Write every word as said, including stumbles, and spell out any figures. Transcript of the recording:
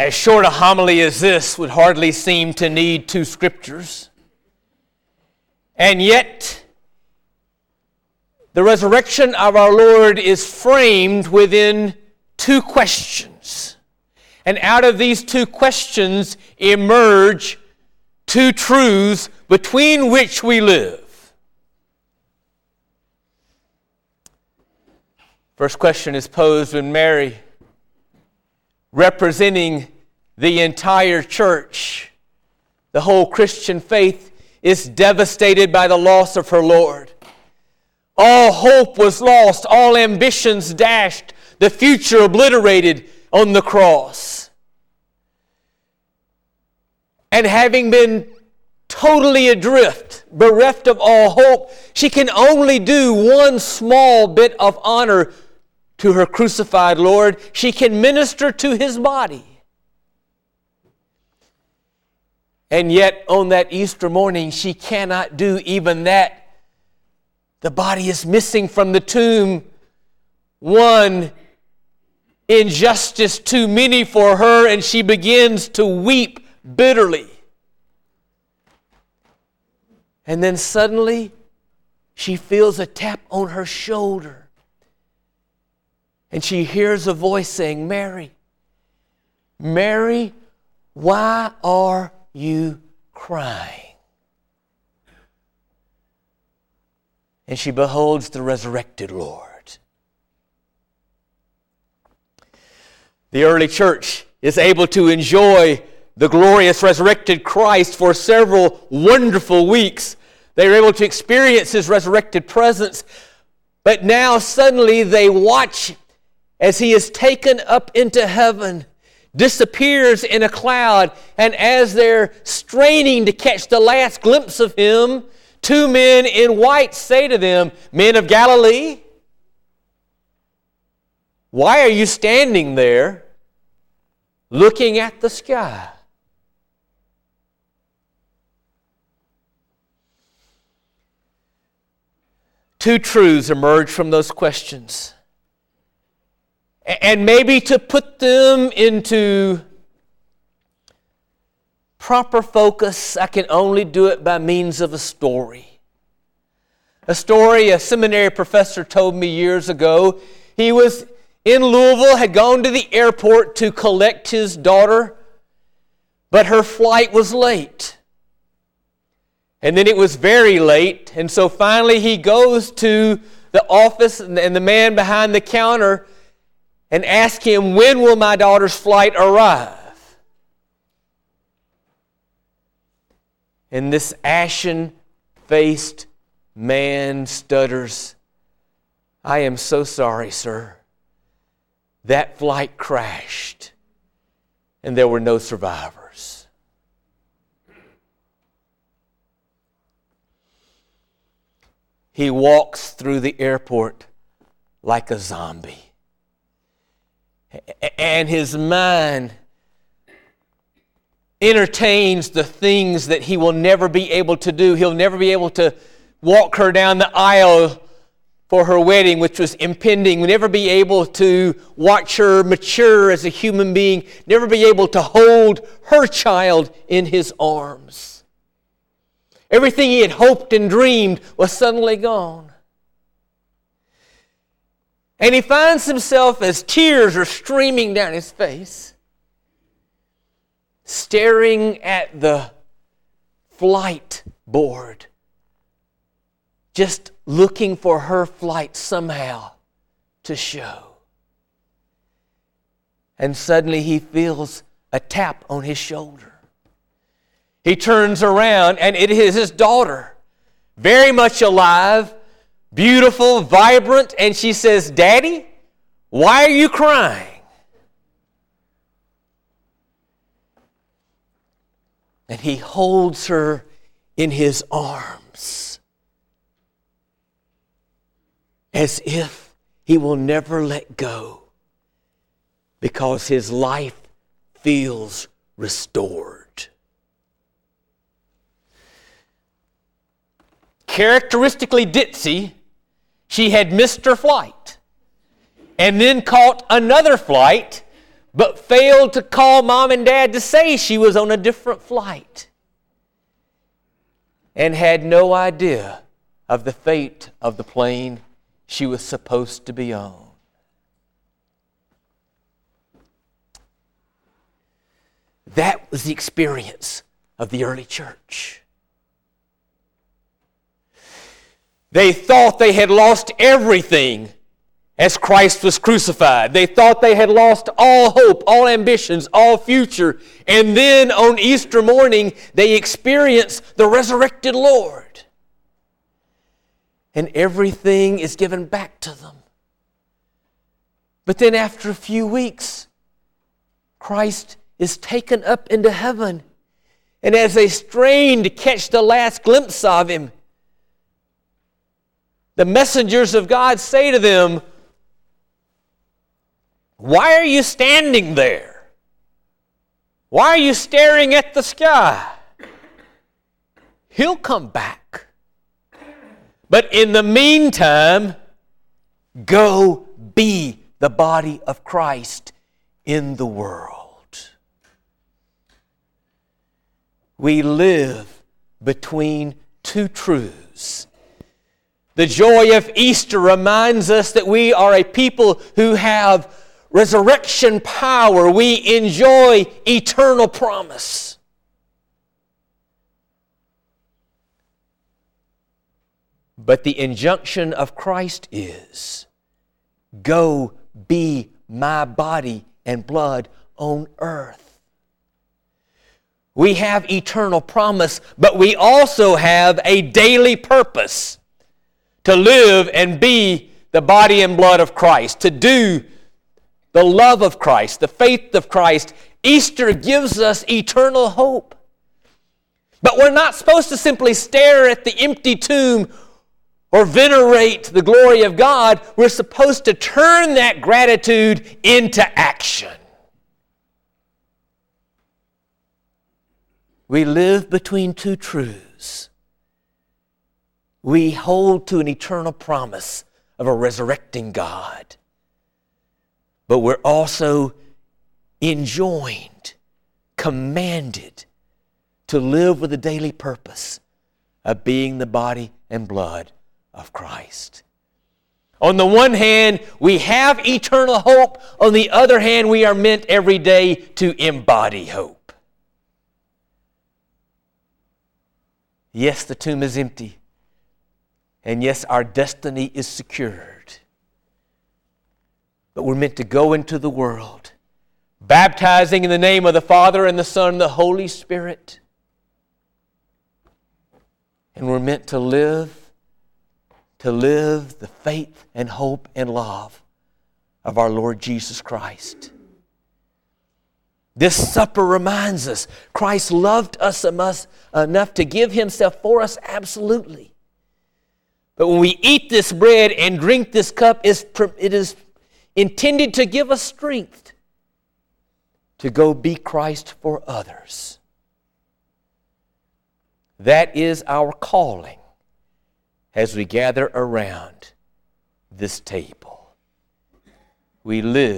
As short a homily as this would hardly seem to need two scriptures. And yet, the resurrection of our Lord is framed within two questions. And out of these two questions emerge two truths between which we live. First question is posed when Mary, representing the entire church, the whole Christian faith, is devastated by the loss of her Lord. All hope was lost, all ambitions dashed, the future obliterated on the cross. And having been totally adrift, bereft of all hope, she can only do one small bit of honor to her crucified Lord. She can minister to His body. And yet, on that Easter morning, she cannot do even that. The body is missing from the tomb. One injustice too many for her, and she begins to weep bitterly. And then suddenly, she feels a tap on her shoulder. And she hears a voice saying, "Mary, Mary, why are you crying?" And she beholds the resurrected Lord. The early church is able to enjoy the glorious resurrected Christ for several wonderful weeks. They were able to experience His resurrected presence. But now suddenly they watch as He is taken up into heaven, disappears in a cloud, and as they're straining to catch the last glimpse of Him, two men in white say to them, "Men of Galilee, why are you standing there looking at the sky?" Two truths emerge from those questions. And maybe to put them into proper focus, I can only do it by means of a story. A story a seminary professor told me years ago. He was in Louisville, had gone to the airport to collect his daughter, but her flight was late. And then it was very late, and so finally he goes to the office and the man behind the counter and ask him, "When will my daughter's flight arrive?" And this ashen-faced man stutters, "I am so sorry, sir. That flight crashed, and there were no survivors." He walks through the airport like a zombie. And his mind entertains the things that he will never be able to do. He'll never be able to walk her down the aisle for her wedding, which was impending. He'll never be able to watch her mature as a human being. Never be able to hold her child in his arms. Everything he had hoped and dreamed was suddenly gone. And he finds himself, as tears are streaming down his face, staring at the flight board, just looking for her flight somehow to show. And suddenly he feels a tap on his shoulder. He turns around, and it is his daughter, very much alive, beautiful, vibrant, and she says, "Daddy, why are you crying?" And he holds her in his arms as if he will never let go because his life feels restored. Characteristically ditzy, she had missed her flight and then caught another flight but failed to call mom and dad to say she was on a different flight and had no idea of the fate of the plane she was supposed to be on. That was the experience of the early church. They thought they had lost everything as Christ was crucified. They thought they had lost all hope, all ambitions, all future. And then on Easter morning, they experienced the resurrected Lord. And everything is given back to them. But then after a few weeks, Christ is taken up into heaven. And as they strain to catch the last glimpse of Him, the messengers of God say to them, "Why are you standing there? Why are you staring at the sky? He'll come back. But in the meantime, go be the body of Christ in the world." We live between two truths. The joy of Easter reminds us that we are a people who have resurrection power. We enjoy eternal promise. But the injunction of Christ is, go be my body and blood on earth. We have eternal promise, but we also have a daily purpose to live and be the body and blood of Christ, to do the love of Christ, the faith of Christ. Easter gives us eternal hope. But we're not supposed to simply stare at the empty tomb or venerate the glory of God. We're supposed to turn that gratitude into action. We live between two truths. We hold to an eternal promise of a resurrecting God. But we're also enjoined, commanded to live with a daily purpose of being the body and blood of Christ. On the one hand, we have eternal hope. On the other hand, we are meant every day to embody hope. Yes, the tomb is empty. And yes, our destiny is secured. But we're meant to go into the world, baptizing in the name of the Father and the Son and the Holy Spirit. And we're meant to live, to live the faith and hope and love of our Lord Jesus Christ. This supper reminds us Christ loved us enough to give Himself for us absolutely. But when we eat this bread and drink this cup, it is intended to give us strength to go be Christ for others. That is our calling as we gather around this table. We live